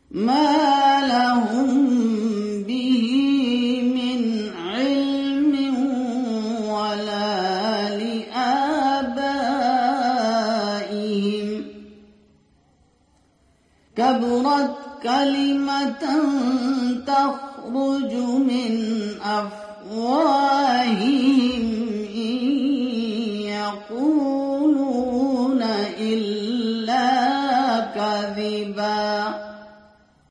ما لهم به من علم ولا لآبائهم كبرت كلمة تخرج من أفواههم